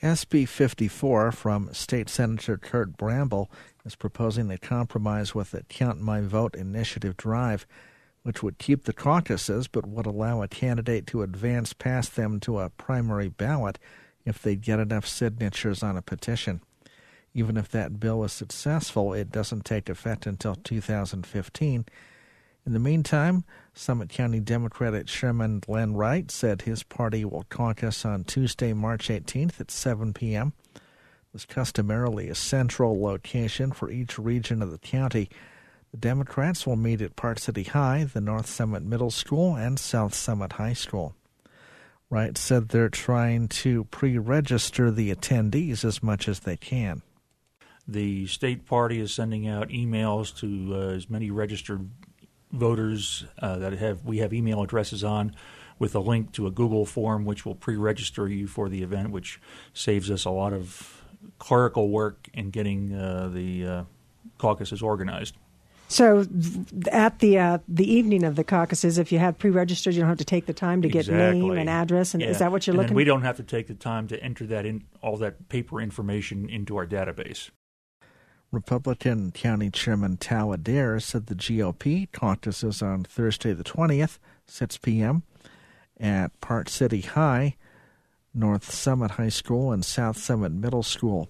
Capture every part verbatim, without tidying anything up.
S B fifty-four from State Senator Kurt Bramble is proposing a compromise with the Count My Vote initiative drive, which would keep the caucuses but would allow a candidate to advance past them to a primary ballot if they get enough signatures on a petition. Even if that bill is successful, it doesn't take effect until two thousand fifteen. In the meantime, Summit County Democratic Chairman Glenn Wright said his party will caucus on Tuesday, March eighteenth at seven p.m. There's customarily a central location for each region of the county. The Democrats will meet at Park City High, the North Summit Middle School, and South Summit High School. Wright said they're trying to pre-register the attendees as much as they can. The state party is sending out emails to uh, as many registered voters uh, that have we have email addresses on, with a link to a Google form which will pre-register you for the event, which saves us a lot of clerical work in getting uh, the uh, caucuses organized. So at the uh, the evening of the caucuses, if you have pre-registered, you don't have to take the time to get exactly. name and address. And yeah. is that what you're and looking for? We don't have to take the time to enter that in all that paper information into our database. Republican County Chairman Tal Adair said the G O P caucuses on Thursday the twentieth, six p.m. at Park City High, North Summit High School, and South Summit Middle School.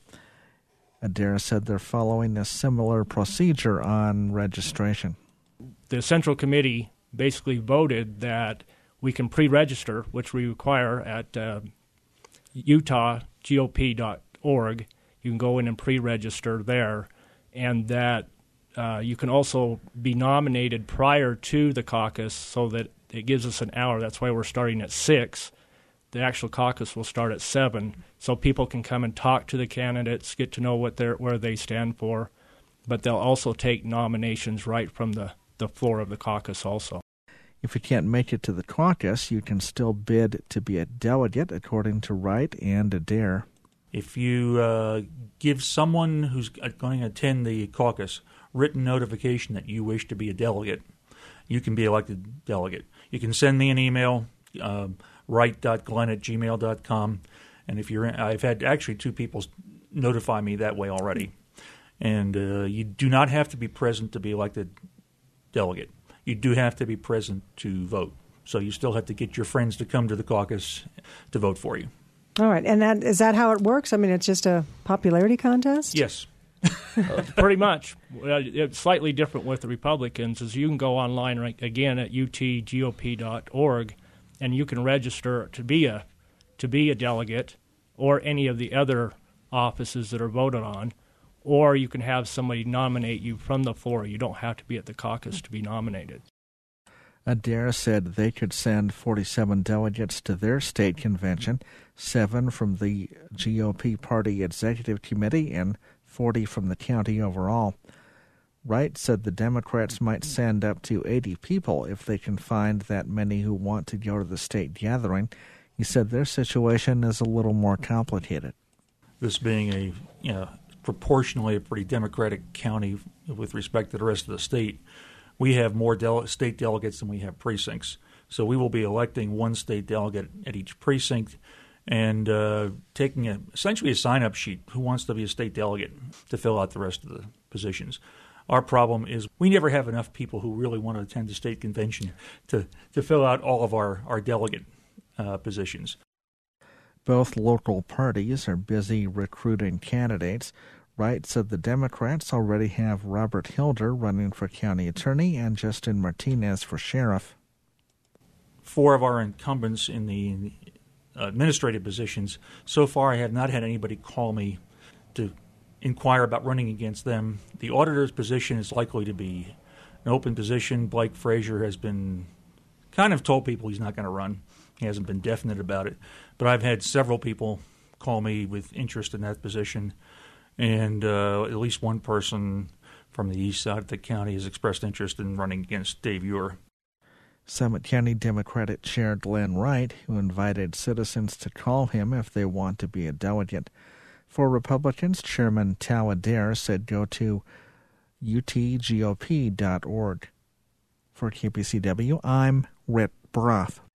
Adair said they're following a similar procedure on registration. The Central Committee basically voted that we can pre-register, which we require at uh, utah G O P dot org. You can go in and pre-register there, and that uh, you can also be nominated prior to the caucus so that it gives us an hour. That's why we're starting at six. The actual caucus will start at seven, so people can come and talk to the candidates, get to know what they're, where they stand for, but they'll also take nominations right from the, the floor of the caucus also. If you can't make it to the caucus, you can still bid to be a delegate, according to Wright and Adair. If you uh, give someone who's going to attend the caucus written notification that you wish to be a delegate, you can be elected delegate. You can send me an email, uh, wright dot glenn at gmail dot com, and if you're in, I've had actually two people notify me that way already. And uh, you do not have to be present to be elected delegate. You do have to be present to vote. So you still have to get your friends to come to the caucus to vote for you. All right. And that is that how it works? I mean, it's just a popularity contest? Yes. uh, pretty much. Uh, it's slightly different with the Republicans is you can go online right, again at utah G O P dot org, and you can register to be a to be a delegate or any of the other offices that are voted on, or you can have somebody nominate you from the floor. You don't have to be at the caucus to be nominated. Adair said they could send forty-seven delegates to their state convention, seven from the G O P party executive committee, and forty from the county overall. Wright said the Democrats might send up to eighty people if they can find that many who want to go to the state gathering. He said their situation is a little more complicated. This being a you know, proportionally a pretty Democratic county with respect to the rest of the state, we have more dele- state delegates than we have precincts. So we will be electing one state delegate at each precinct and uh, taking a, essentially a sign-up sheet, who wants to be a state delegate, to fill out the rest of the positions. Our problem is we never have enough people who really want to attend the state convention to, to fill out all of our, our delegate uh, positions. Both local parties are busy recruiting candidates. Wright said the Democrats already have Robert Hilder running for county attorney and Justin Martinez for sheriff. Four of our incumbents in the administrative positions, so far I have not had anybody call me to inquire about running against them. The auditor's position is likely to be an open position. Blake Frazier has been kind of told people he's not going to run. He hasn't been definite about it. But I've had several people call me with interest in that position. And uh, at least one person from the east side of the county has expressed interest in running against Dave Ure. Summit County Democratic Chair Glenn Wright, who invited citizens to call him if they want to be a delegate. For Republicans, Chairman Tal Adair said go to utah G O P dot org. For K P C W, I'm Rick Broth.